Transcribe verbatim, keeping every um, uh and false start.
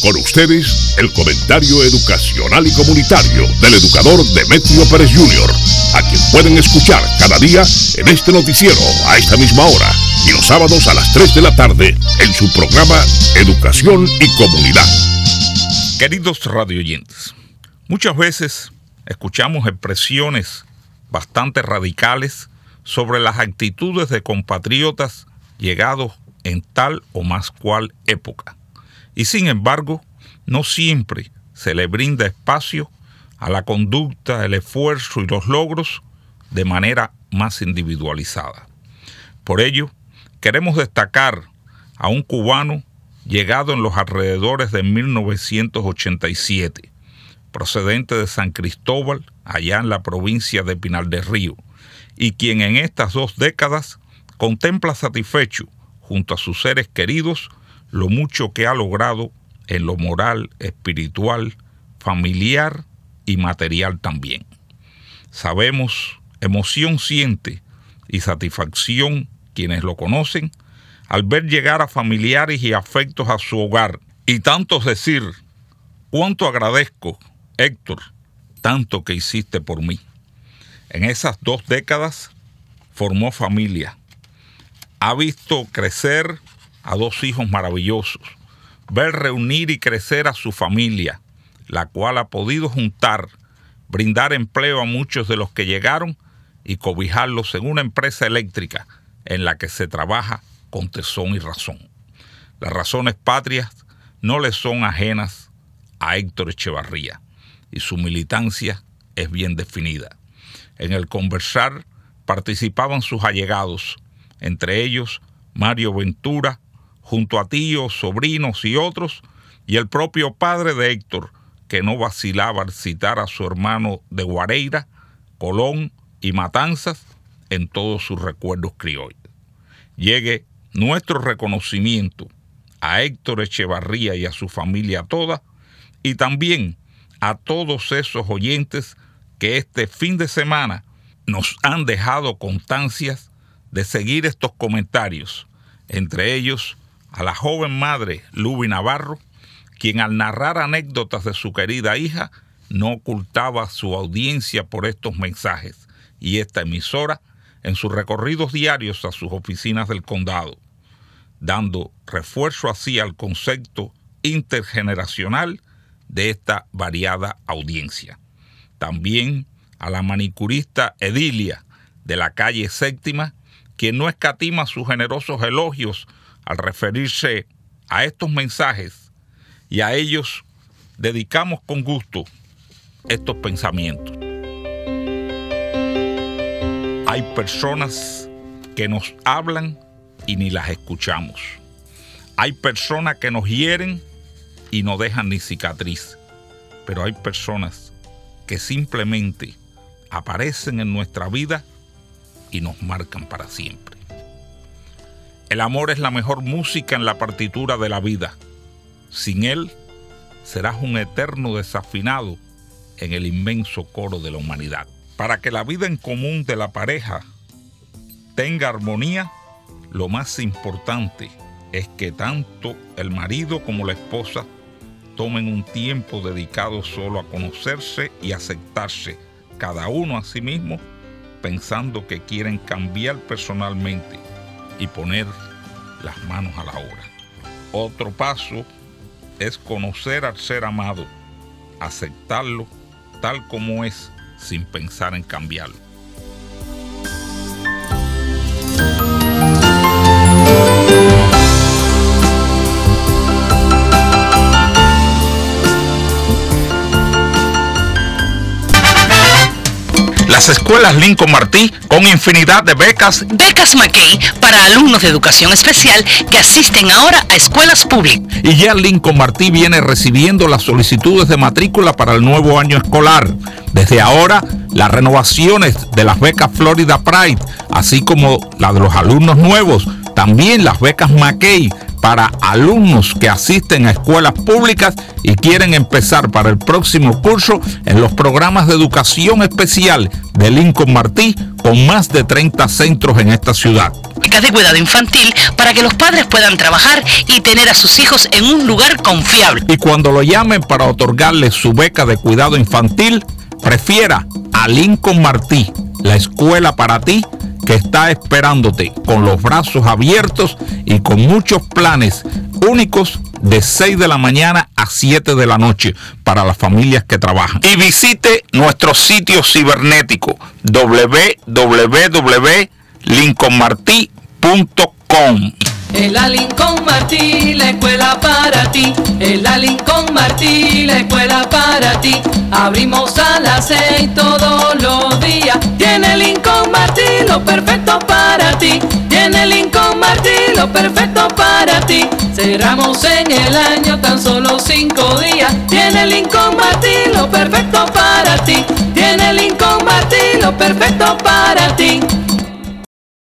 Con ustedes, el comentario educacional y comunitario del educador Demetrio Pérez junior, a quien pueden escuchar cada día en este noticiero a esta misma hora y los sábados a las tres de la tarde en su programa Educación y Comunidad. Queridos radioyentes, muchas veces escuchamos expresiones bastante radicales sobre las actitudes de compatriotas llegados en tal o más cual época. Y sin embargo, no siempre se le brinda espacio a la conducta, el esfuerzo y los logros de manera más individualizada. Por ello, queremos destacar a un cubano llegado en los alrededores de mil novecientos ochenta y siete, procedente de San Cristóbal, allá en la provincia de Pinar del Río, y quien en estas dos décadas contempla satisfecho, junto a sus seres queridos, lo mucho que ha logrado en lo moral, espiritual, familiar y material también. Sabemos, emoción siente y satisfacción quienes lo conocen al ver llegar a familiares y afectos a su hogar, y tanto decir, cuánto agradezco, Héctor, tanto que hiciste por mí. En esas dos décadas formó familia, ha visto crecer a dos hijos maravillosos, ver reunir y crecer a su familia, la cual ha podido juntar, brindar empleo a muchos de los que llegaron y cobijarlos en una empresa eléctrica en la que se trabaja con tesón y razón. Las razones patrias no le son ajenas a Héctor Echevarría y su militancia es bien definida. En el conversar participaban sus allegados, entre ellos Mario Ventura, junto a tíos, sobrinos y otros, y el propio padre de Héctor, que no vacilaba al citar a su hermano de Guareira, Colón y Matanzas en todos sus recuerdos criollos. Llegue nuestro reconocimiento a Héctor Echevarría y a su familia toda, y también a todos esos oyentes que este fin de semana nos han dejado constancias de seguir estos comentarios, entre ellos a la joven madre Luby Navarro, quien al narrar anécdotas de su querida hija no ocultaba su audiencia por estos mensajes y esta emisora en sus recorridos diarios a sus oficinas del condado, dando refuerzo así al concepto intergeneracional de esta variada audiencia. También a la manicurista Edilia de la calle Séptima, quien no escatima sus generosos elogios al referirse a estos mensajes, y a ellos dedicamos con gusto estos pensamientos. Hay personas que nos hablan y ni las escuchamos. Hay personas que nos hieren y no dejan ni cicatriz. Pero hay personas que simplemente aparecen en nuestra vida y nos marcan para siempre. El amor es la mejor música en la partitura de la vida. Sin él, serás un eterno desafinado en el inmenso coro de la humanidad. Para que la vida en común de la pareja tenga armonía, lo más importante es que tanto el marido como la esposa tomen un tiempo dedicado solo a conocerse y aceptarse, cada uno a sí mismo, pensando que quieren cambiar personalmente y poner las manos a la obra. Otro paso es conocer al ser amado, aceptarlo tal como es, sin pensar en cambiarlo. Las escuelas Lincoln Martí con infinidad de becas. Becas McKay para alumnos de educación especial que asisten ahora a escuelas públicas. Y ya Lincoln Martí viene recibiendo las solicitudes de matrícula para el nuevo año escolar. Desde ahora, las renovaciones de las becas Florida Pride, así como la de los alumnos nuevos, También las becas McKay para alumnos que asisten a escuelas públicas y quieren empezar para el próximo curso en los programas de educación especial de Lincoln Martí, con más de treinta centros en esta ciudad. Becas de cuidado infantil para que los padres puedan trabajar y tener a sus hijos en un lugar confiable. Y cuando lo llamen para otorgarle su beca de cuidado infantil, prefiera a Lincoln Martí, la escuela para ti, que está esperándote con los brazos abiertos y con muchos planes únicos de seis de la mañana a siete de la noche para las familias que trabajan. Y visite nuestro sitio cibernético doble u doble u doble u punto lincoln martí punto com. En la Lincoln Martí, la escuela para ti. En la Lincoln Martí, la escuela para ti. Abrimos a las seis todos los días. Tiene Lincoln Martí lo perfecto para ti. Tiene Lincoln Martí lo perfecto para ti. Cerramos en el año tan solo cinco días. Tiene Lincoln Martí lo perfecto para ti. Tiene Lincoln Martí lo perfecto para ti.